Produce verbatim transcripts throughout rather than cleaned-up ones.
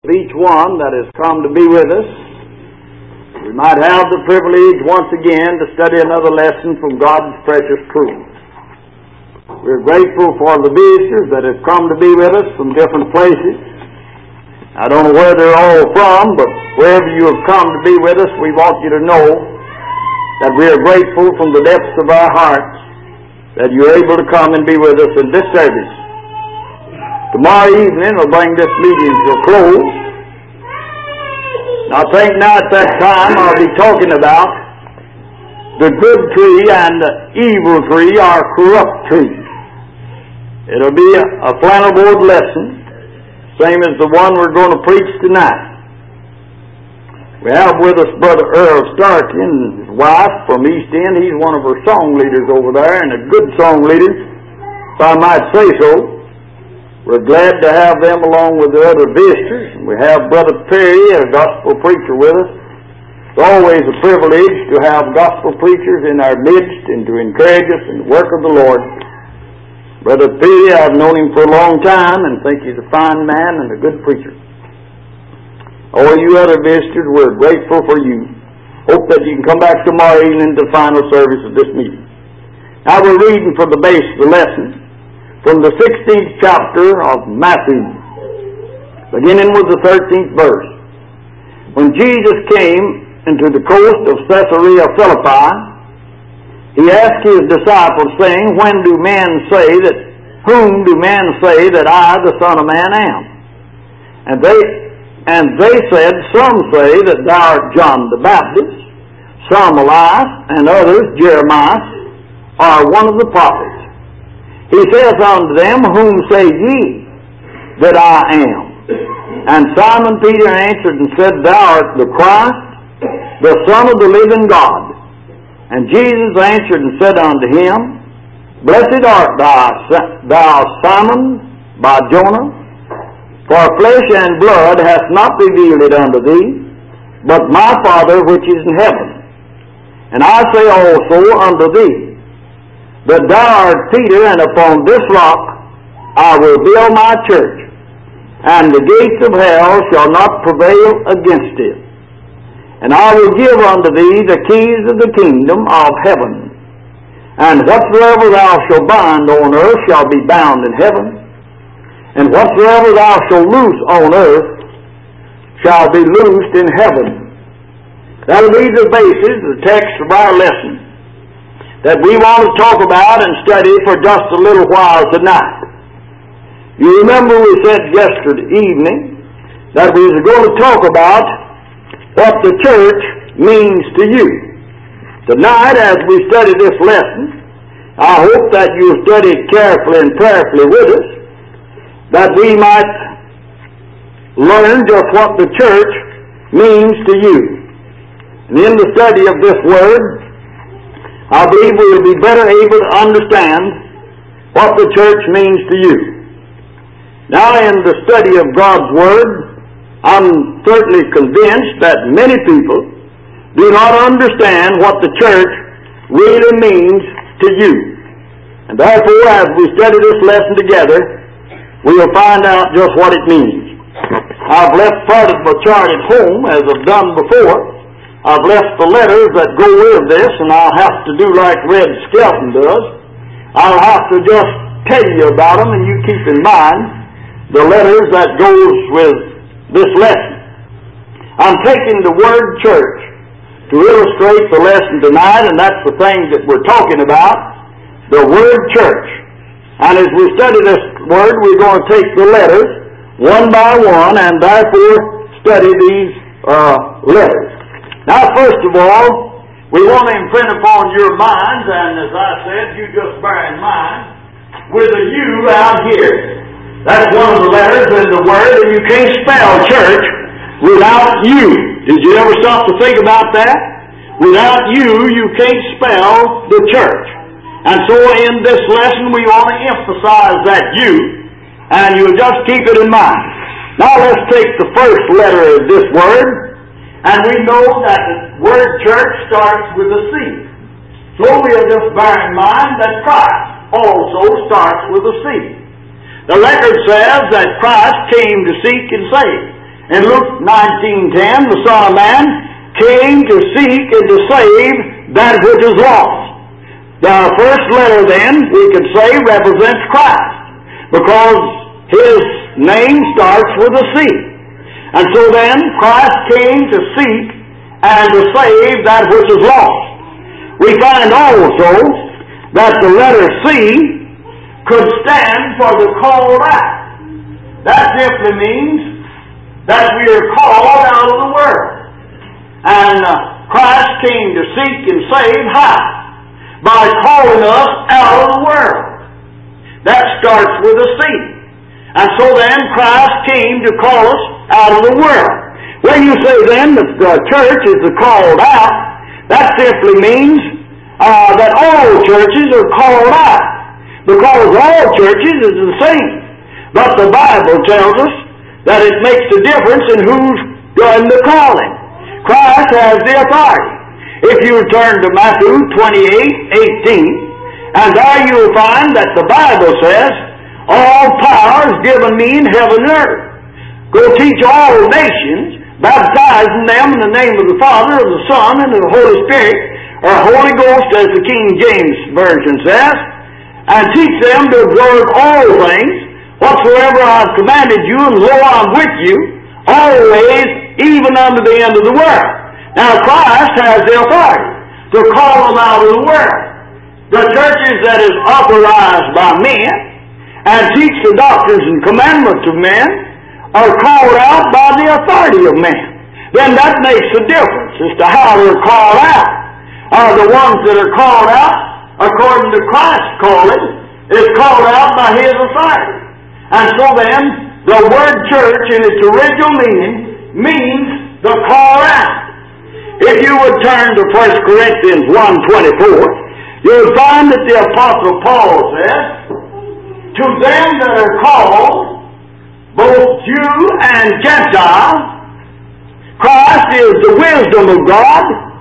Each one that has come to be with us, we might have the privilege once again to study another lesson from God's precious truth. We're grateful for the visitors that have come to be with us from different places. I don't know where they're all from, but wherever you have come to be with us, we want you to know that we are grateful from the depths of our hearts that you're able to come and be with us in this service. Tomorrow evening we'll bring this meeting to a close. I think now at that time I'll be talking about the good tree and the evil tree or corrupt tree. It'll be a, a flannel board lesson, same as the one we're going to preach tonight. We have with us Brother Earl Starkey and his wife from East End. He's one of our song leaders over there, and a good song leader, if I might say so. We're glad to have them along with the other visitors. We have Brother Perry, a gospel preacher, with us. It's always a privilege to have gospel preachers in our midst and to encourage us in the work of the Lord. Brother Perry, I've known him for a long time and think he's a fine man and a good preacher. All you other visitors, we're grateful for you. Hope that you can come back tomorrow evening to the final service of this meeting. Now we're reading from the base of the lesson, from the sixteenth chapter of Matthew, beginning with the thirteenth verse. When Jesus came into the coast of Caesarea Philippi, he asked his disciples, saying, When do men say that, whom do men say that I, the Son of Man, am? And they, and they said, Some say that thou art John the Baptist, some Elias, and others Jeremiah, or one of the prophets. He says unto them, Whom say ye that I am? And Simon Peter answered and said, Thou art the Christ, the Son of the living God. And Jesus answered and said unto him, Blessed art thou, thou Simon Bar-Jonah, for flesh and blood hath not revealed it unto thee, but my Father which is in heaven. And I say also unto thee, that thou art Peter, and upon this rock I will build my church, and the gates of hell shall not prevail against it. And I will give unto thee the keys of the kingdom of heaven. And whatsoever thou shalt bind on earth shall be bound in heaven, and whatsoever thou shalt loose on earth shall be loosed in heaven. That will be the basis, the text of our lesson, that we want to talk about and study for just a little while tonight. You remember we said yesterday evening that we were going to talk about what the church means to you. Tonight, as we study this lesson, I hope that you study it carefully and prayerfully with us, that we might learn just what the church means to you. And in the study of this word, I believe we will be better able to understand what the church means to you. Now, in the study of God's Word, I'm certainly convinced that many people do not understand what the church really means to you. And therefore, as we study this lesson together, we will find out just what it means. I've left part of my chart at home, as I've done before. I've left the letters that go with this, and I'll have to do like Red Skelton does. I'll have to just tell you about them, and you keep in mind the letters that goes with this lesson. I'm taking the word church to illustrate the lesson tonight, and that's the thing that we're talking about, the word church. And as we study this word, we're going to take the letters one by one, and therefore study these uh, letters. Now, first of all, we want to imprint upon your minds, and as I said, you just bear in mind, with a U out here. That's one of the letters in the word, and you can't spell church without U. Did you ever stop to think about that? Without U, you can't spell the church. And so in this lesson, we want to emphasize that U, and you just keep it in mind. Now let's take the first letter of this word, and we know that the word church starts with a C. So we'll just bear in mind that Christ also starts with a C. The record says that Christ came to seek and save. In Luke nineteen ten, the Son of Man came to seek and to save that which is lost. The first letter then, we could say, represents Christ, because His name starts with a C. And so then, Christ came to seek and to save that which is lost. We find also that the letter C could stand for the called out. That simply means that we are called out of the world. And uh, Christ came to seek and save how? By calling us out of the world. That starts with a C. And so then Christ came to call us out of the world. When you say then that the church is the called out, that simply means uh, that all churches are called out. Because all churches is the same. But the Bible tells us that it makes a difference in who's doing the calling. Christ has the authority. If you turn to Matthew twenty-eight eighteen, and there you'll find that the Bible says, all power is given me in heaven and earth. Go teach all nations, baptizing them in the name of the Father, of the Son, and of the Holy Spirit, or Holy Ghost as the King James Version says, and teach them to observe all things, whatsoever I have commanded you, and lo, I'm with you, always, even unto the end of the world. Now Christ has the authority to call them out of the world. The churches that is authorized by men and teach the doctrines and commandments of men are called out by the authority of men. Then that makes a difference as to how they're called out. Uh, the ones that are called out according to Christ's calling is called out by His authority. And so then the word church in its original meaning means the call out. If you would turn to First Corinthians one twenty-four, you'll find that the Apostle Paul says, to them that are called, both Jew and Gentile, Christ is the wisdom of God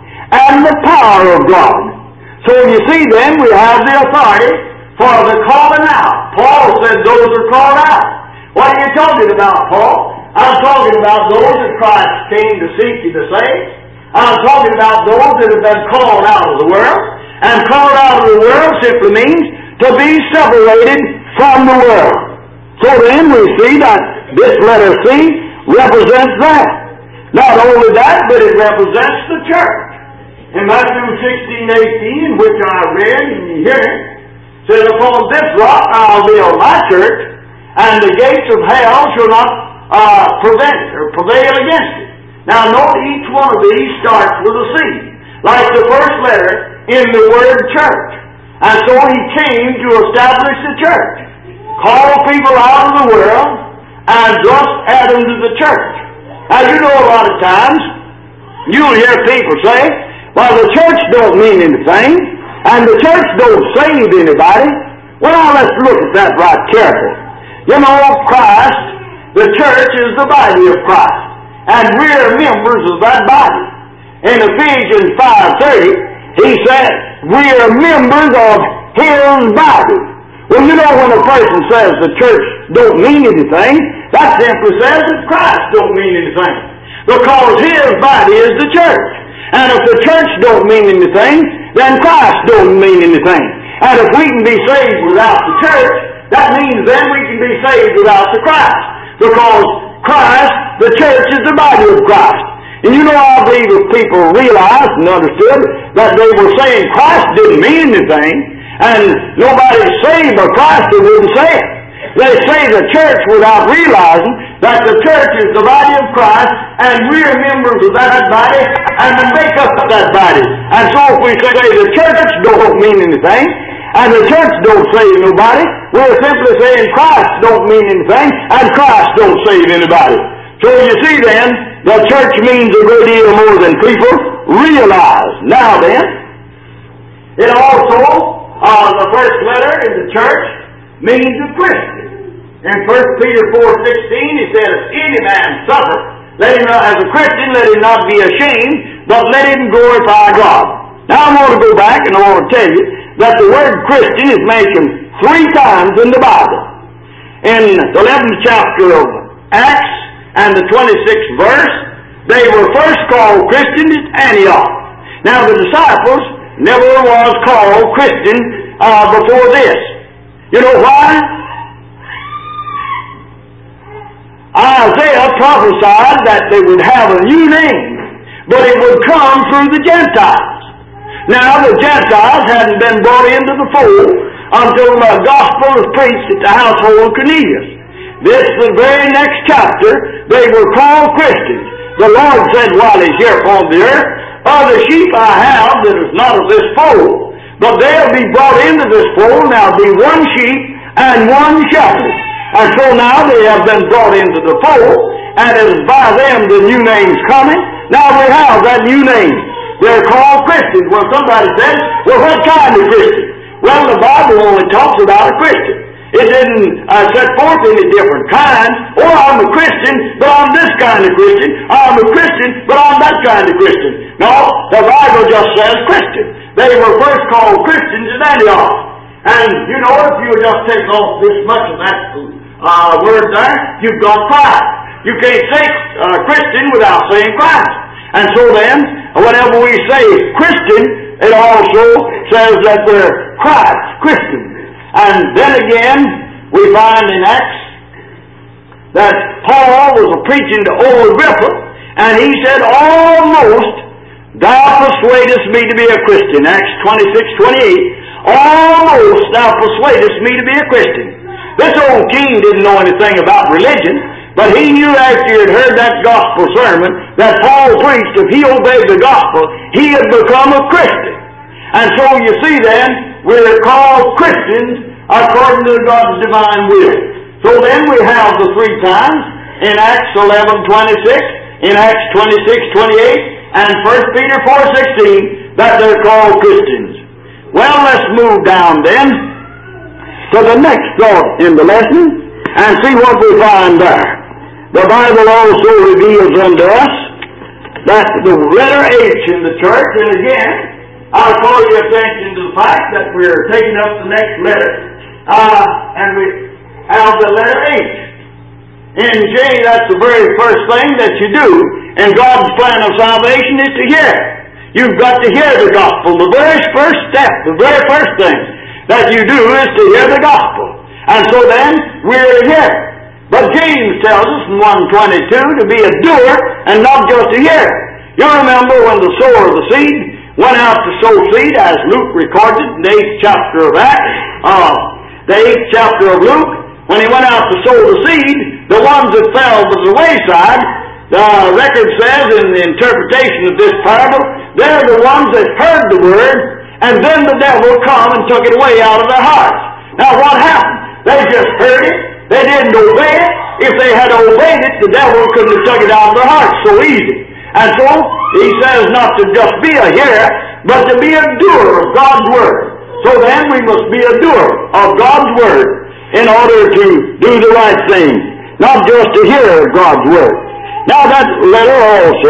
and the power of God. So you see then, we have the authority for the calling out. Paul said those are called out. What are you talking about, Paul? I'm talking about those that Christ came to seek and to save. I'm talking about those that have been called out of the world. And called out of the world simply means to be separated from the world. So then we see that this letter C represents that. Not only that, but it represents the church. In Matthew sixteen eighteen, which I read and you hear it, said, upon this rock I'll build my church, and the gates of hell shall not uh, prevent or prevail against it. Now note each one of these starts with a C, like the first letter in the word church. And so He came to establish the church, call people out of the world, and thus add them to the church. Now you know a lot of times, you'll hear people say, well, the church don't mean anything, and the church don't save anybody. Well, now let's look at that right carefully. You know, Christ, the church is the body of Christ, and we're members of that body. In Ephesians five thirty, he said, we are members of His body. Well, you know, when a person says the church don't mean anything, that simply says that Christ don't mean anything, because His body is the church. And if the church don't mean anything, then Christ don't mean anything. And if we can be saved without the church, that means then we can be saved without the Christ. Because Christ, the church, is the body of Christ. And you know, I believe if people realized and understood that they were saying Christ didn't mean anything, and nobody's saved by Christ, they wouldn't say it. They say the church without realizing that the church is the body of Christ, and we are members of that body, and we make up that body. And so if we say the church don't mean anything, and the church don't save nobody, we're simply saying Christ don't mean anything, and Christ don't save anybody. So you see then, the church means a great deal more than people realize. Now then, it also, uh, the first letter in the church means a Christian. In First Peter four sixteen, he said, if any man suffer, let him not, as a Christian, let him not be ashamed, but let him glorify God. Now I want to go back and I want to tell you that the word Christian is mentioned three times in the Bible. In the eleventh chapter of Acts and the twenty-sixth verse, they were first called Christians at Antioch. Now the disciples never was called Christian uh, before this. You know why? Isaiah prophesied that they would have a new name, but it would come through the Gentiles. Now the Gentiles hadn't been brought into the fold until the gospel was preached at the household of Cornelius. This, the very next chapter, they were called Christians. The Lord said while He's here upon the earth, other sheep I have that is not of this fold, but they'll be brought into this fold, and there'll be one sheep and one shepherd. And so now they have been brought into the fold, and it is by them the new name's coming. Now we have that new name. They're called Christians. Well, somebody says, well, what kind of Christian? Well, the Bible only talks about a Christian. It didn't uh, set forth any different kinds. Oh, I'm a Christian, but I'm this kind of Christian. I'm a Christian, but I'm that kind of Christian. No, the Bible just says Christian. They were first called Christians in Antioch. And, you know, if you just take off this much of that uh, word there, you've got Christ. You can't say uh, Christian without saying Christ. And so then, whenever we say Christian, it also says that we're Christ, Christian. And then again, we find in Acts that Paul was preaching to old Agrippa, and he said, almost thou persuadest me to be a Christian. Acts twenty-six twenty-eight. Almost thou persuadest me to be a Christian. This old king didn't know anything about religion, but he knew after he had heard that gospel sermon that Paul preached, if he obeyed the gospel, he had become a Christian. And so you see then, we're called Christians according to God's divine will. So then we have the three times in Acts eleven twenty-six, in Acts twenty-six twenty-eight, and First Peter four sixteen that they're called Christians. Well, let's move down then to the next thought in the lesson and see what we find there. The Bible also reveals unto us that the letter H in the church, and again, I'll call your attention to the fact that we're taking up the next letter, uh, and we have the letter H. In J, that's the very first thing that you do in God's plan of salvation is to hear. You've got to hear the gospel. The very first step, the very first thing that you do is to hear the gospel. And so then, we're here. But James tells us in one twenty-two to be a doer and not just a hearer. You remember when the sower of the seed went out to sow seed, as Luke recorded in the eighth chapter of Acts, uh, the eighth chapter of Luke, when he went out to sow the seed, the ones that fell to the wayside, the record says in the interpretation of this parable, they're the ones that heard the word, and then the devil come and took it away out of their hearts. Now what happened? They just heard it. They didn't obey it. If they had obeyed it, the devil couldn't have took it out of their hearts so easy. And so, he says not to just be a hearer, but to be a doer of God's Word. So then, we must be a doer of God's Word in order to do the right thing, not just a hearer of God's Word. Now, that letter also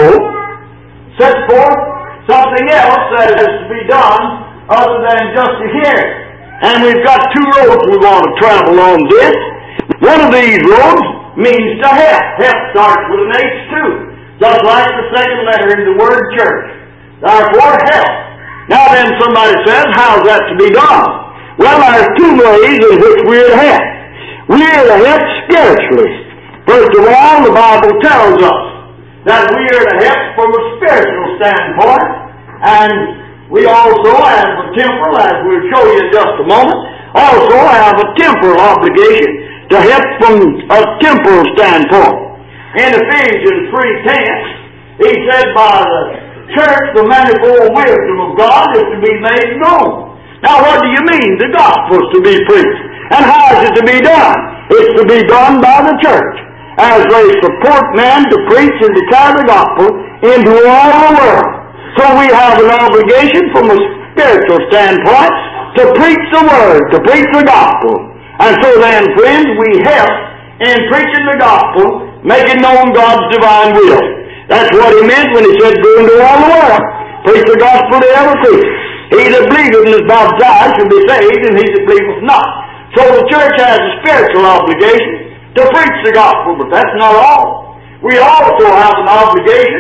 sets forth something else that has to be done other than just to hear. And we've got two roads we want to travel on this. One of these roads means to help. Help starts with an H too, just like the second letter in the word church. Therefore, help. Now then, somebody says, how's that to be done? Well, there's two ways in which we're to help. We're to help spiritually. First of all, the Bible tells us that we are to help from a spiritual standpoint, and we also have a temporal, as we'll show you in just a moment, also have a temporal obligation to help from a temporal standpoint. In Ephesians three ten, he said, by the church the manifold wisdom of God is to be made known. Now what do you mean? The gospel is to be preached. And how is it to be done? It's to be done by the church, as they support men to preach and to carry the gospel into all the world. So we have an obligation from a spiritual standpoint to preach the word, to preach the gospel. And so then, friends, we help in preaching the gospel, making known God's divine will. That's what he meant when he said, go into all the world, preach the gospel to every creature. He that believeth and is baptized shall be saved, and he that believeth not. So the church has a spiritual obligation to preach the gospel, but that's not all. We also have an obligation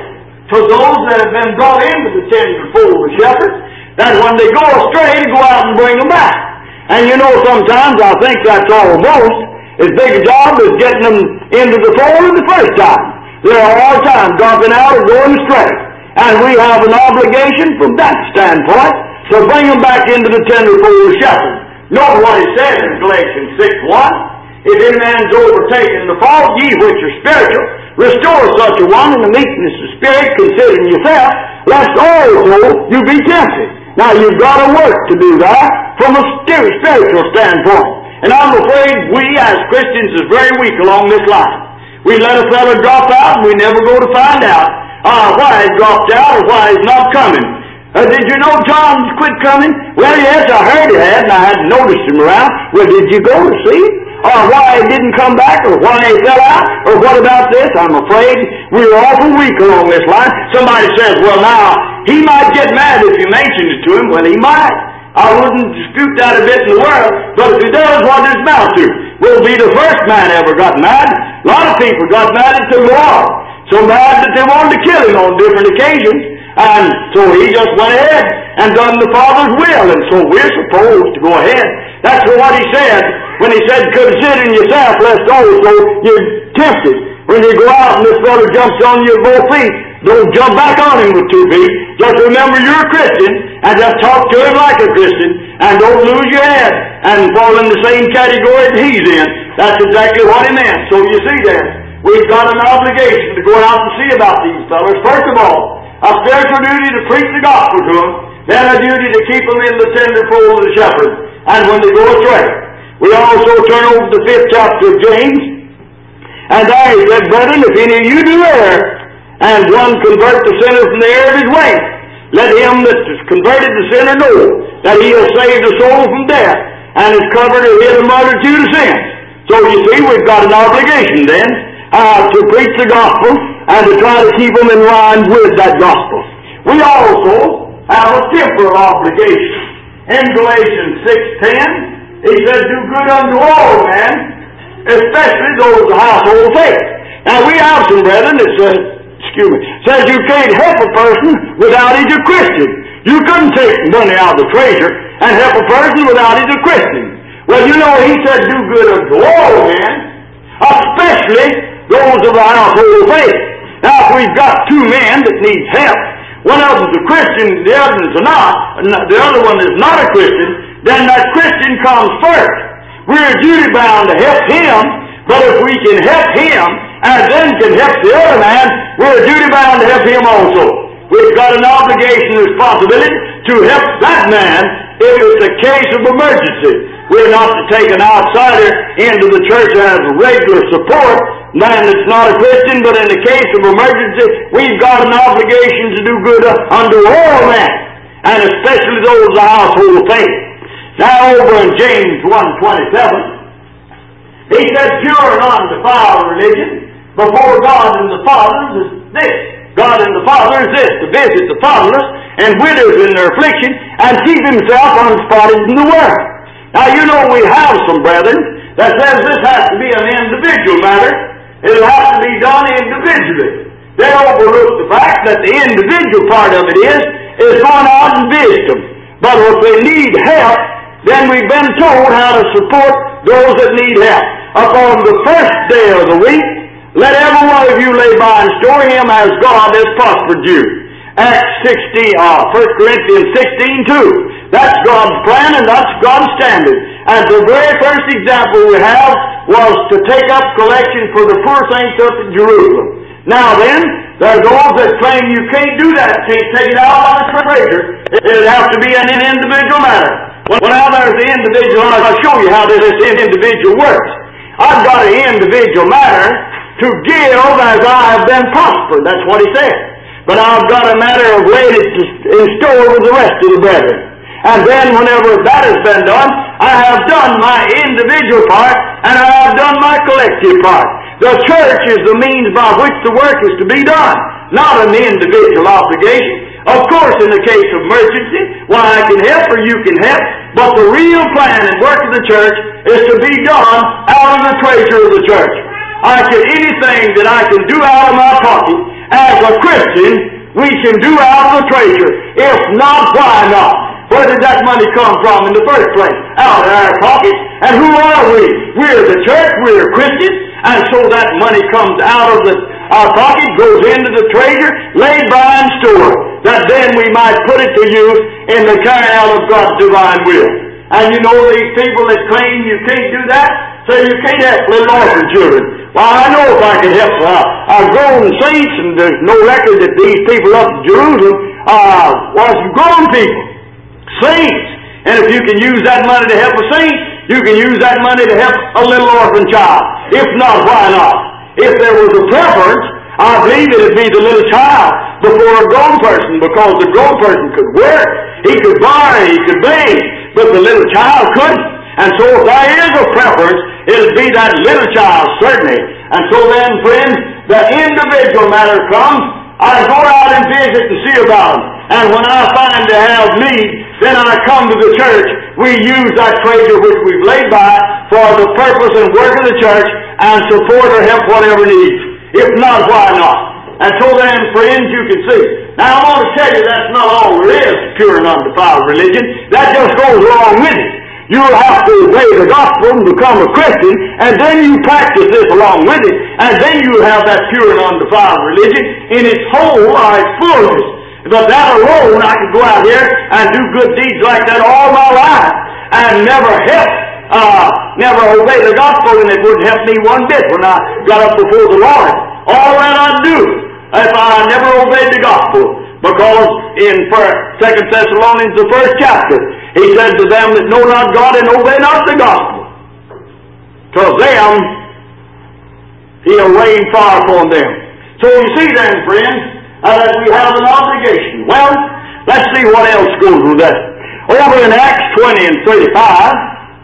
to those that have been brought into the tender fold of the shepherd, that when they go astray, to go out and bring them back. And you know, sometimes I think that's almost as big a job as getting them into the fold the first time. They're all the time dropping out or going astray. And we have an obligation from that standpoint to bring them back into the tender fold of the shepherd. Note what he said in Galatians six one. If any man's overtaken the fault, ye which are spiritual, restore such a one in the meekness of spirit, considering yourself, lest also you be tempted. Now you've got to work to do that from a spiritual standpoint. And I'm afraid we as Christians is very weak along this line. We let a fellow drop out and we never go to find out uh, why he dropped out or why he's not coming. Uh, did you know John's quit coming? Well, yes, I heard he had, and I hadn't noticed him around. Well, did you go to see? Or why he didn't come back, or why he fell out, or what about this? I'm afraid we're awful weak along this line. Somebody says, well, now, he might get mad if you mention it to him. Well, he might. I wouldn't dispute that a bit in the world, but if he does, what does it amount to? Will be the first man ever got mad. A lot of people got mad at the Lord. So mad that they wanted to kill him on different occasions. And so he just went ahead and done the Father's will. And so we're supposed to go ahead. That's what he said when he said, considering yourself, lest also you're tempted. When you go out and this fellow jumps on you with both feet, don't jump back on him with two feet. Just remember you're a Christian and just talk to him like a Christian, and don't lose your head and fall in the same category that he's in. That's exactly what he meant. So you see then, we've got an obligation to go out and see about these fellows. First of all, a spiritual duty to preach the gospel to them, then a duty to keep them in the tender fold of the shepherd, and when they go astray. We also turn over to the fifth chapter of James, and there he said, brethren, if any of you do err, and one convert the sinner from the error of his way, let him that is converted the sinner know that he has saved a soul from death, and is covered or hid a multitude of sins. So you see, we've got an obligation then uh, to preach the gospel, and to try to keep them in line with that gospel. We also have a temporal obligation. In Galatians six ten, he said, do good unto all men, especially those of household faith. Now we have some brethren that says, excuse me, says you can't help a person without he's a Christian. You couldn't take money out of the treasure and help a person without he's a Christian. Well, you know, he said, do good unto all men, especially those of the household faith. Now, if we've got two men that need help, one of them's a Christian, the other one's not, and the other one is not a Christian, then that Christian comes first. We're duty bound to help him, but if we can help him and then can help the other man, we're duty bound to help him also. We've got an obligation and responsibility to help that man if it's a case of emergency. We're not to take an outsider into the church as regular support, man that's not a Christian, but in the case of emergency, we've got an obligation to do good unto all men, and especially those of the household of faith. Now over in James one twenty-seven, he said, pure and undefiled religion before God and the fathers is this. God and the Father is this, to visit the fatherless and widows in their affliction, and keep himself unspotted in the world. Now you know we have some brethren that says this has to be an individual matter. It'll have to be done individually. They overlook the fact that the individual part of it is, is going out and visit them. But if they need help, then we've been told how to support those that need help. Upon the first day of the week, let every one of you lay by and store him as God has prospered you. Acts sixteen, uh, First Corinthians sixteen two. That's God's plan and that's God's standard. And the very first example we have was to take up collection for the poor saints up in Jerusalem. Now then, there's those that claim you can't do that, can't take it out on a treasure. It'll have to be an individual matter. Well, now there's the individual, and I'll show you how this individual works. I've got an individual matter to give as I have been prospered. That's what he said. But I've got a matter of laying it in store with the rest of the brethren. And then whenever that has been done, I have done my individual part and I have done my collective part. The church is the means by which the work is to be done, not an individual obligation. Of course, in the case of emergency, why I can help or you can help, but the real plan and work of the church is to be done out of the treasure of the church. I can, anything that I can do out of my pocket as a Christian, we can do out of the treasure. If not, why not? Where did that money come from in the first place? Out of our pockets. And who are we? We're the church, we're Christians, and so that money comes out of the, our pocket, goes into the treasure, laid by and stored, that then we might put it to use in the carrying out of God's divine will. And you know these people that claim you can't do that, say you can't help little orphan children. Well, I know if I can help uh, our grown saints, and there's no record that these people up in Jerusalem uh, was grown people, saints. And if you can use that money to help a saint, you can use that money to help a little orphan child. If not, why not? If there was a preference, I believe it would be the little child before a grown person, because the grown person could work, he could buy, he could beg, but the little child couldn't. And so if there is a preference, it would be that little child, certainly. And so then, friends, the individual matter comes. I go out and visit and see about them. And when I find they have need, then I come to the church. We use that treasure which we've laid by for the purpose and work of the church and support or help whatever needs. If not, why not? And so then, friends, you can see. Now, I want to tell you that's not all there is to pure and undefiled religion. That just goes along with it. You'll have to obey the gospel and become a Christian, and then you practice this along with it, and then you'll have that pure and undefiled religion in its whole or its fullness. But that alone, I could go out here and do good deeds like that all my life and never help, uh, never obey the gospel, and it wouldn't help me one bit when I got up before the Lord. All that I'd do if I never obeyed the gospel. Because in Second Thessalonians, the first chapter, he said to them that know not God and obey not the gospel. To them, he'll rain fire upon them. So you see then, friends, uh, that we have an obligation. Well, let's see what else goes with that. Over in Acts twenty and thirty-five,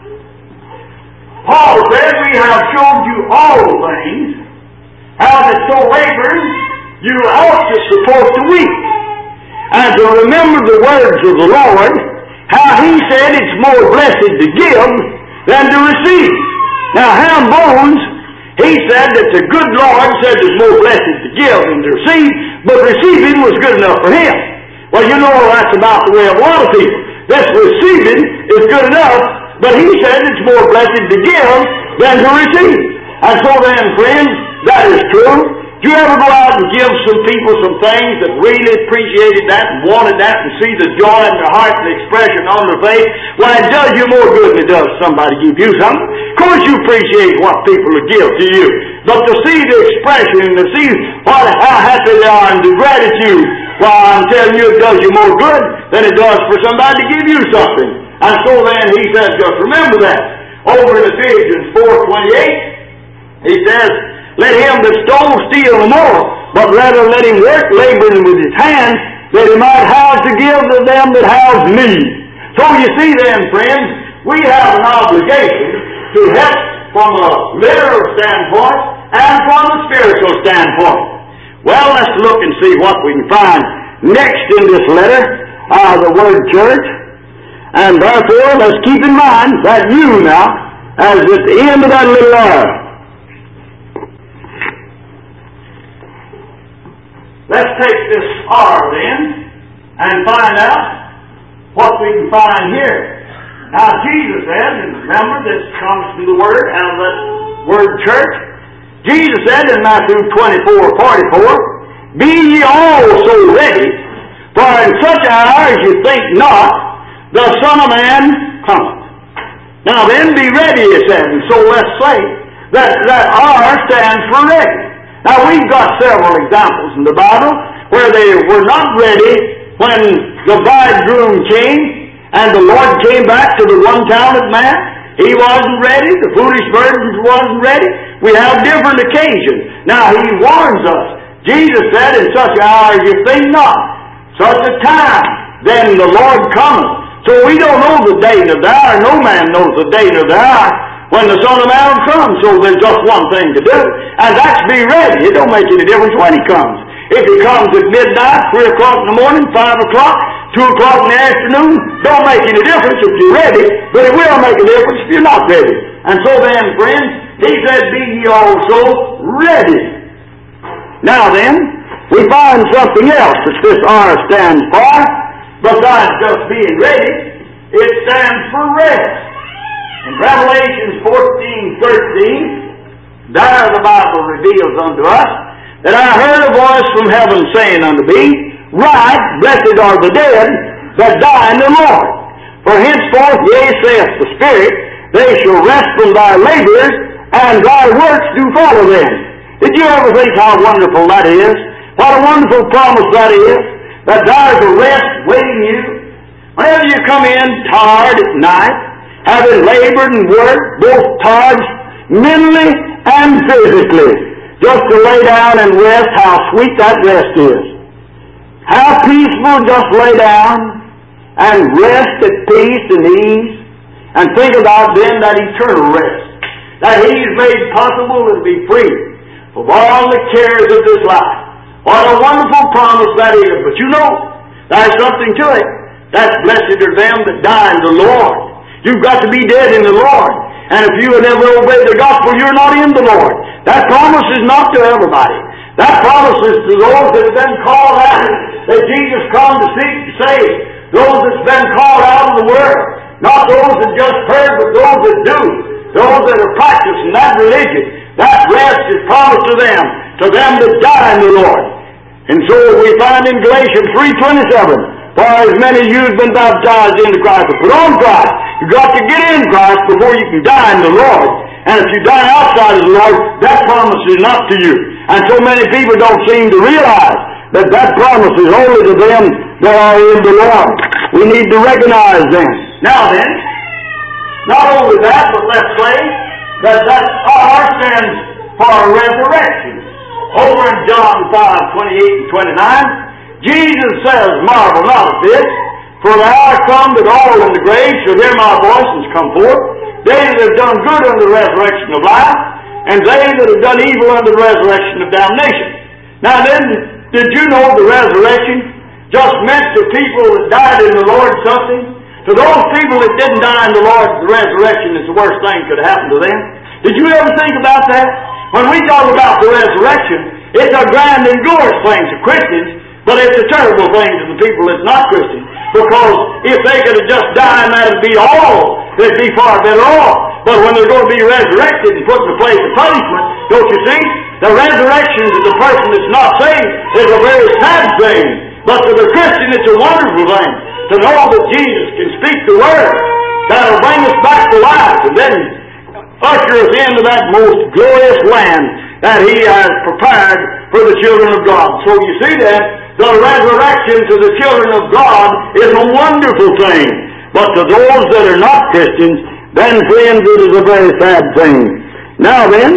Paul says, we have showed you all things, how that so laboring you ought to support the weak, and to remember the words of the Lord, how he said it's more blessed to give than to receive. Now, Ham Bones, he said that the good Lord said it's more blessed to give than to receive, but receiving was good enough for him. Well, you know that's about the way of a lot of people. This receiving is good enough, but he said it's more blessed to give than to receive. And so then, friends, that is true. Do you ever go out and give some people some things that really appreciated that and wanted that and see the joy in their heart and the expression on their face? Why, it does you more good than it does somebody give you something. Of course you appreciate what people will give to you. But to see the expression and to see what, how happy they are and the gratitude, well, I'm telling you, it does you more good than it does for somebody to give you something. And so then he says, just remember that. Over in Ephesians four twenty-eight, he says, let him that stole steal no more, but rather let him work, laboring with his hands, that he might have to give to them that have need. So you see then, friends, we have an obligation to help from a literal standpoint and from a spiritual standpoint. Well, let's look and see what we can find next in this letter, uh, the word church. And therefore, let's keep in mind that you now, as at the end of that little hour, let's take this R then and find out what we can find here. Now Jesus said, and remember this comes from the word, out of that word church. Jesus said in Matthew twenty-four forty-four, be ye also ready, for in such an hour as you think not, the Son of Man cometh. Now then, be ready, he said, and so let's say that that R stands for ready. Now, we've got several examples in the Bible where they were not ready when the bridegroom came and the Lord came back to the one-talented man. He wasn't ready. The foolish virgins wasn't ready. We have different occasions. Now, he warns us. Jesus said, in such an hour as you think not, such a time, then the Lord cometh. So we don't know the day nor the hour. No man knows the day nor the hour when the Son of Man comes. So there's just one thing to do, and that's be ready. It don't make any difference when he comes. If he comes at midnight, three o'clock in the morning, five o'clock, two o'clock in the afternoon, don't make any difference if you're ready, but it will make a difference if you're not ready. And so then, friends, He said, be ye also ready. Now then, we find something else that this R stands for, besides just being ready. It stands for rest. In Revelation fourteen thirteen, there the Bible reveals unto us that I heard a voice from heaven saying unto me, Right, blessed are the dead that die in the Lord. For henceforth, yea, saith the Spirit, they shall rest from thy labors, and thy works do follow them. Did you ever think how wonderful that is? What a wonderful promise that is, that there's a rest waiting you. Whenever you come in tired at night, having labored and worked, both tired mentally and physically, just to lay down and rest, how sweet that rest is. How peaceful just lay down and rest at peace and ease, and think about then that eternal rest that He's made possible to be free of all the cares of this life. What a wonderful promise that is. But you know, there's something to it. That's blessed are them that die in the Lord. You've got to be dead in the Lord. And if you have never obeyed the gospel, you're not in the Lord. That promise is not to everybody. That promise is to those that have been called out, that Jesus come to seek to save. Those that's been called out of the world. Not those that just heard, but those that do. Those that are practicing that religion. That rest is promised to them, to them that die in the Lord. And so we find in Galatians three twenty-seven, for as many of you have been baptized into Christ, but put on Christ. You've got to get in Christ before you can die in the Lord. And if you die outside of the Lord, that promise is not to you. And so many people don't seem to realize that that promise is only to them that are in the Lord. We need to recognize them. Now then, not only that, but let's say that that R stands for resurrection. Over in John five twenty-eight and twenty-nine, Jesus says, marvel not at this, for the hour come that all in the grave shall hear my voice and come forth, they that have done good unto the resurrection of life, and they that have done evil unto the resurrection of damnation. Now then, did you know the resurrection just meant to people that died in the Lord something? To those people that didn't die in the Lord, the resurrection is the worst thing that could happen to them. Did you ever think about that? When we talk about the resurrection, it's a grand and glorious thing to Christians, but it's a terrible thing to the people that's not Christian. Because if they could have just died and that'd be all, they'd be far better off. But when they're going to be resurrected and put in a place of punishment, don't you see? The resurrection to the person that's not saved is a very sad thing. But to the Christian, it's a wonderful thing to know that Jesus can speak the word that'll bring us back to life and then usher us into that most glorious land that He has prepared for the children of God. So you see that the resurrection to the children of God is a wonderful thing. But to those that are not Christians, then friends, it is a very sad thing. Now then,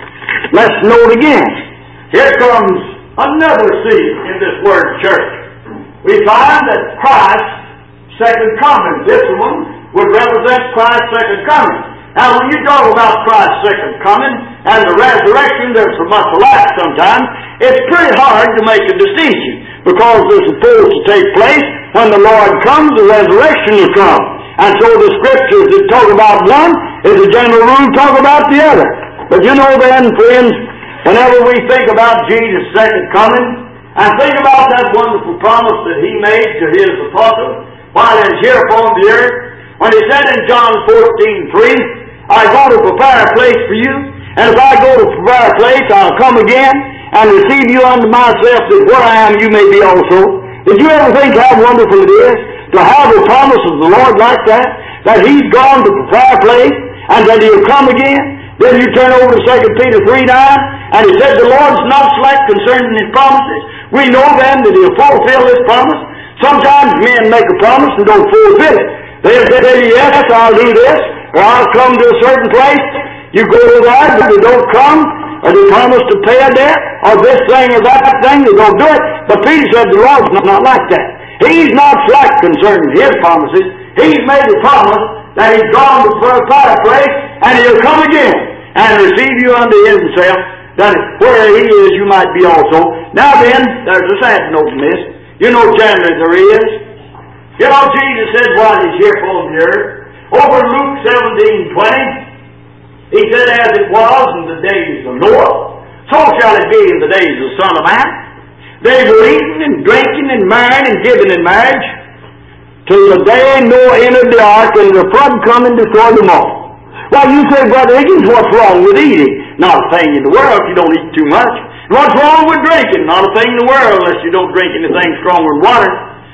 let's note again. Here comes another seed in this word church. We find that Christ's second coming, this one would represent Christ's second coming. Now when you talk about Christ's second coming and the resurrection, there's so much elapse sometimes, it's pretty hard to make a distinction because they're supposed to take place when the Lord comes, the resurrection will come. And so the scriptures that talk about one is a general rule talk about the other. But you know then, friends, whenever we think about Jesus' second coming, and think about that wonderful promise that He made to His apostles while He was here upon the earth, when He said in John fourteen three, I go to prepare a place for you, and if I go to prepare a place, I'll come again and receive you unto myself, that where I am you may be also. Did you ever think how wonderful it is to have the promise of the Lord like that, that He's gone to prepare a place, and that He'll come again? Then you turn over to Second Peter three nine, and He said the Lord's not slack concerning His promises. We know then that He'll fulfill His promise. Sometimes men make a promise and don't fulfill it. They'll say, yes, I'll do this, or I'll come to a certain place. You go to that, but they don't come, or they promise to pay a debt, or this thing or that thing, they don't do it. But Peter said the Lord's not, not like that. He's not slack concerning His promises. He's made a promise that He's gone to prepare a place, and He'll come again and receive you unto Himself, that where He is you might be also. Now then, there's a sad note in this. You know generally there is. You know Jesus said while He's here upon the earth, over in Luke seventeen twenty, He said, as it was in the days of Noah, so shall it be in the days of the Son of Man. They were eating and drinking and marrying and giving in marriage till the day Noah entered the ark and the flood come and destroyed them all. Well, you say, Brother Higgins, what's wrong with eating? Not a thing in the world if you don't eat too much. What's wrong with drinking? Not a thing in the world unless you don't drink anything stronger than water.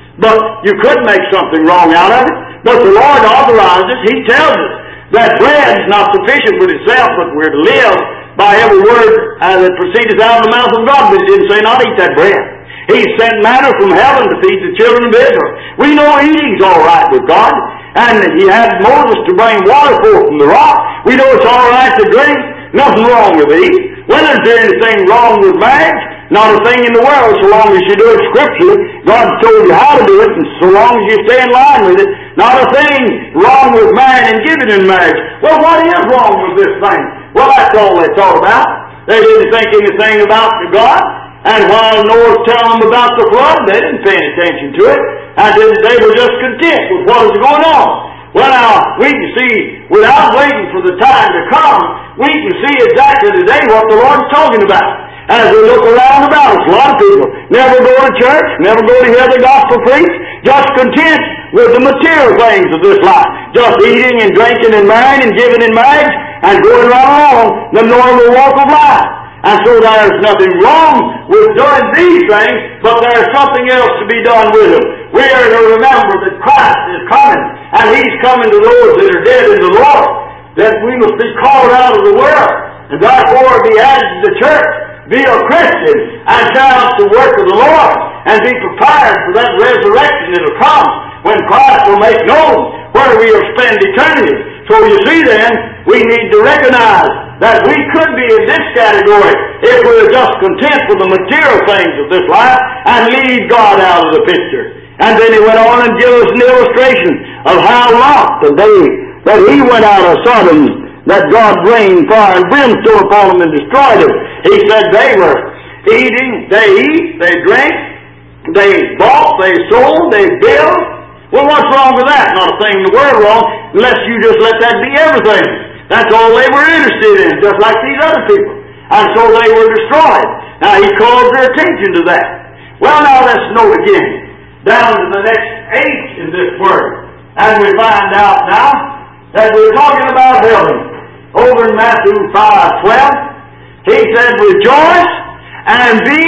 But you could make something wrong out of it. But the Lord authorizes, He tells us that bread is not sufficient with itself, but we're to live by every word uh, that proceeds out of the mouth of God. But He didn't say not eat that bread. He sent manna from heaven to feed the children of Israel. We know eating's all right with God. And He had Moses to bring water forth from the rock. We know it's all right to drink. Nothing wrong with eating. When is there anything wrong with marriage? Not a thing in the world, so long as you do it scripturally. God told you how to do it, and so long as you stay in line with it. Not a thing wrong with marrying and giving in marriage. Well, what is wrong with this thing? Well, that's all they thought about. They didn't think anything about God. And while Noah was telling them about the flood, they didn't pay any attention to it. And they were just content with what was going on. Well, now, we can see, without waiting for the time to come, we can see exactly today what the Lord's talking about. As we look around about us, a lot of people never go to church, never go to hear the gospel preached, just content with the material things of this life. Just eating and drinking and marrying and giving in marriage and going right along the normal walk of life. And so there's nothing wrong with doing these things, but there's something else to be done with them. We are to remember that Christ is coming, and He's coming to those that are dead in the Lord, that we must be called out of the world, and therefore be added to the church, be a Christian, and shout out the work of the Lord, and be prepared for that resurrection that will come, when Christ will make known where we will spend eternity. So you see then, we need to recognize that we could be in this category if we were just content with the material things of this life and leave God out of the picture. And then he went on and gave us an illustration of how Lot, the day that he went out of Sodom, that God rained fire and brimstone upon them and destroyed them. He said they were eating, they eat, they drink, they bought, they sold, they built. Well, what's wrong with that? Not a thing in the world wrong, unless you just let that be everything. That's all they were interested in, just like these other people. And so they were destroyed. Now, he called their attention to that. Well, now let's note again, down to the next H in this word. And we find out now that we're talking about heaven. Over in Matthew five twelve, he said, rejoice and be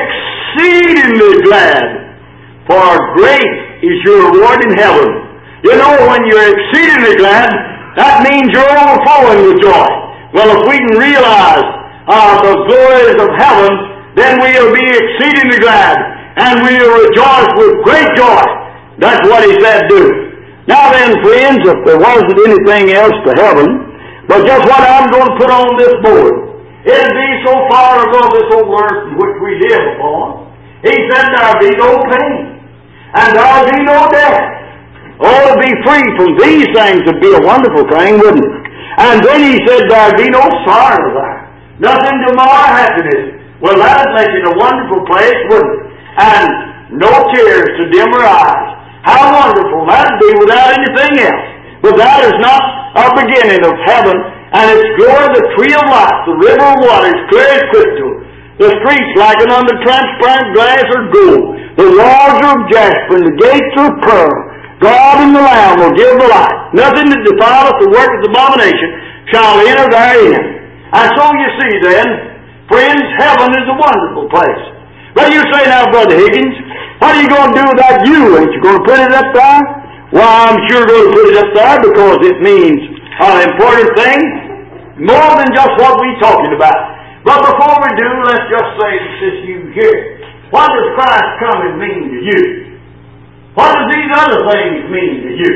exceedingly glad, for great is your reward in heaven. You know, when you're exceedingly glad, that means you're overflowing with joy. Well, if we can realize uh, the glories of heaven, then we'll be exceedingly glad, and we'll rejoice with great joy. That's what he said do. Now then, friends, if there wasn't anything else to heaven, but just what I'm going to put on this board, it'd be so far above this old earth in which we live upon. He said there'll be no pain, and there'll be no death. Oh, to be free from these things would be a wonderful thing, wouldn't it? And then he said there'd be no sorrow there. Nothing to mar happiness. Well, that'd make it a wonderful place, wouldn't it? And no tears to dim our eyes. How wonderful that'd be without anything else. But that is not a beginning of heaven, and its glory, the tree of life, the river of waters, clear as crystal, the streets like an under transparent glass or gold, the walls are of jasper, and the gates are of pearl. God and the Lamb will give the light. Nothing that defileth the work of abomination shall enter therein. And so you see then, friends, heaven is a wonderful place. But you say now, Brother Higgins, what are you going to do with that you? Ain't you going to put it up there? Well, I'm sure going to put it up there because it means an important thing, more than just what we're talking about. But before we do, let's just say this you here. What does Christ coming mean to you? What does these other things mean to you?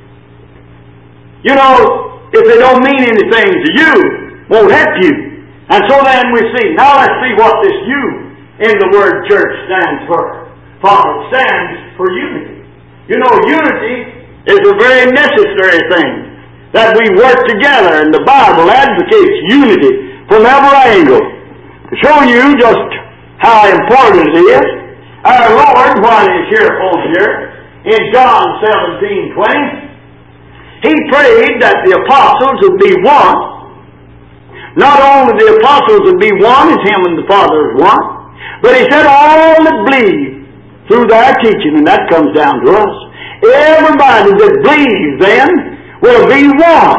You know, if they don't mean anything to you, won't help you. And so then we see. Now let's see what this you in the word church stands for. For it stands for unity. You know, unity is a very necessary thing. That we work together, and the Bible advocates unity from every angle. To show you just how important it is, our Lord, while He's here on here, in John seventeen twenty, He prayed that the apostles would be one, not only the apostles would be one as Him and the Father is one, but He said all that believe through their teaching, and that comes down to us. Everybody that believes then will be one,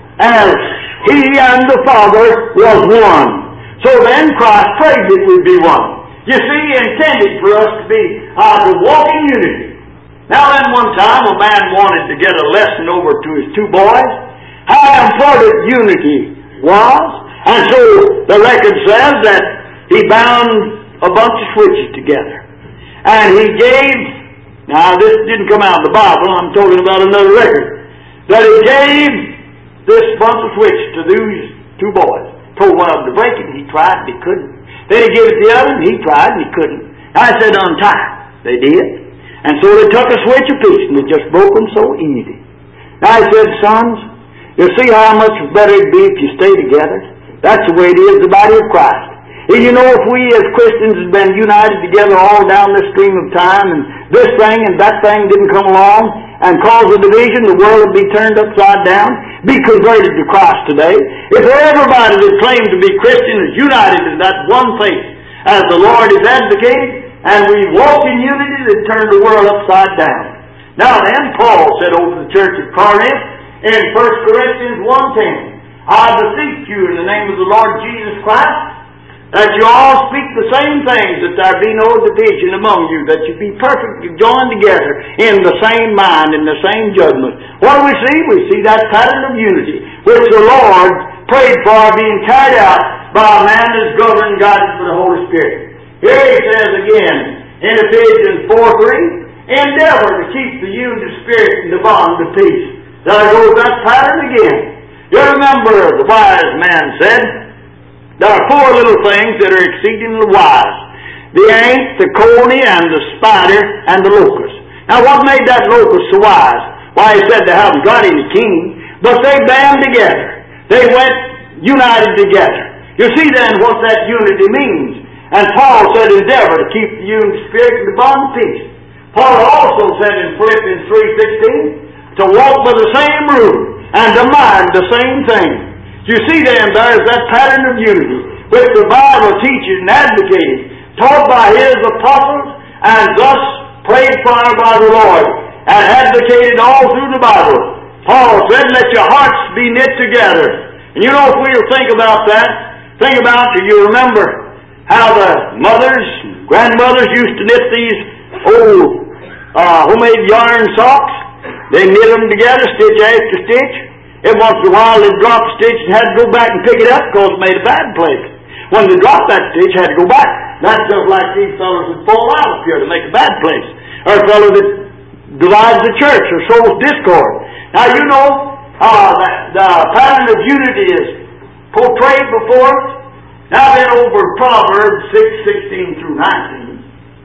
as He and the Father was one. So then Christ prayed that we'd be one. You see, He intended for us to be uh, to walk in unity. Now then, one time a man wanted to get a lesson over to his two boys, how important unity was. And so the record says that he bound a bunch of switches together. And he gave, now this didn't come out of the Bible, I'm talking about another record, that he gave this bunch of switches to these two boys. Told one of them to break it, he tried, and he couldn't. Then he gave it to the other, and he tried, and he couldn't. I said, untie. They did. And so they took a switch apiece, and they just broke them so easy. Now I said, sons, you see how much better it'd be if you stay together? That's the way it is, the body of Christ. And you know, if we as Christians had been united together all down this stream of time, and this thing and that thing didn't come along and cause a division, the world would be turned upside down, be converted to Christ today. If everybody that claimed to be Christian is united in that one faith, as the Lord has advocated, and we walk in unity, that turn the world upside down. Now then, Paul said over the church of Corinth in First Corinthians one ten, I beseech you in the name of the Lord Jesus Christ, that you all speak the same things, that there be no division among you, that you be perfectly joined together in the same mind, in the same judgment. What do we see? We see that pattern of unity, which the Lord prayed for being carried out by a man that's governed and guided by the Holy Spirit. Here he says again, in Ephesians four three, endeavor to keep the unity of spirit and the bond of peace. There goes that pattern again. You remember the wise man said, there are four little things that are exceedingly wise. The ant, the coney, and the spider, and the locust. Now what made that locust so wise? Why, he said they haven't got any king, but they band together. They went united together. You see then what that unity means. And Paul said, endeavor to keep the unity of spirit and the bond of peace. Paul also said in Philippians three sixteen, to walk by the same rule and to mind the same thing. You see then, there is that pattern of unity which the Bible teaches and advocated, taught by His apostles, and thus prayed for by the Lord, and advocated all through the Bible. Paul said, let your hearts be knit together. And you know, if we'll think about that, think about, do you remember how the mothers, grandmothers used to knit these old uh, homemade yarn socks? They knit them together, stitch after stitch. Every once in a while they'd drop a stitch and had to go back and pick it up because it made a bad place. When they dropped that stitch, had to go back. That's just like these fellows that fall out up here to make a bad place. Or a fellow that divides the church or sows discord. Now you know, uh, that the pattern of unity is portrayed before us. Now then over Proverbs six sixteen through nineteen.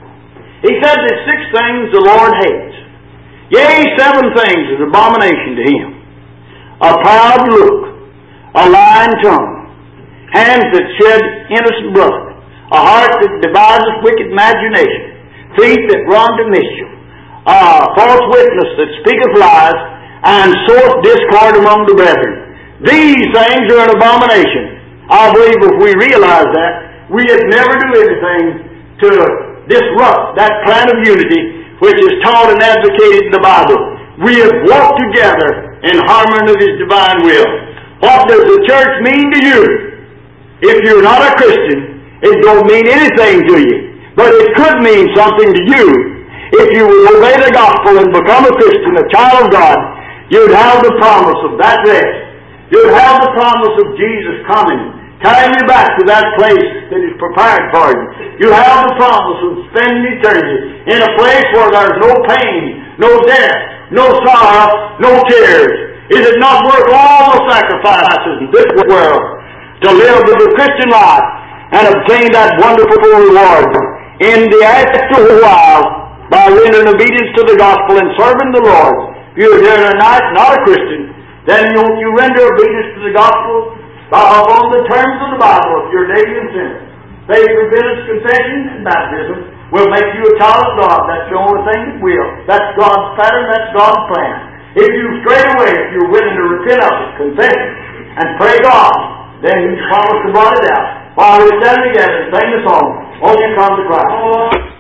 He said there's six things the Lord hates. Yea, seven things is abomination to Him. A proud look, a lying tongue, hands that shed innocent blood, a heart that devises wicked imagination, feet that run to mischief, a false witness that speaketh lies, and soweth discord among the brethren. These things are an abomination. I believe if we realize that, we'd never do anything to disrupt that plan of unity which is taught and advocated in the Bible. We have walked together in harmony of His divine will. What does the church mean to you? If you're not a Christian, it don't mean anything to you. But it could mean something to you. If you will obey the gospel and become a Christian, a child of God, you'd have the promise of that rest. You'd have the promise of Jesus coming, carrying you back to that place that is prepared for you. You have the promise of spending eternity in a place where there's no pain, no death, no sorrow, no tears. Is it not worth all the sacrifices in this world to live the Christian life and obtain that wonderful reward? In the after a while, by rendering obedience to the gospel and serving the Lord, if you're here tonight not a Christian, then you, you render obedience to the gospel upon the terms of the Bible if you're daily in sin. Faith, repentance, confession, and baptism will make you a child of God. That's the only thing that will. That's God's pattern, that's God's plan. If you straight away, if you're willing to repent of it, confess it, and pray God then He's promised to blot it out. While we're standing together and sing the song, won't you come to Christ?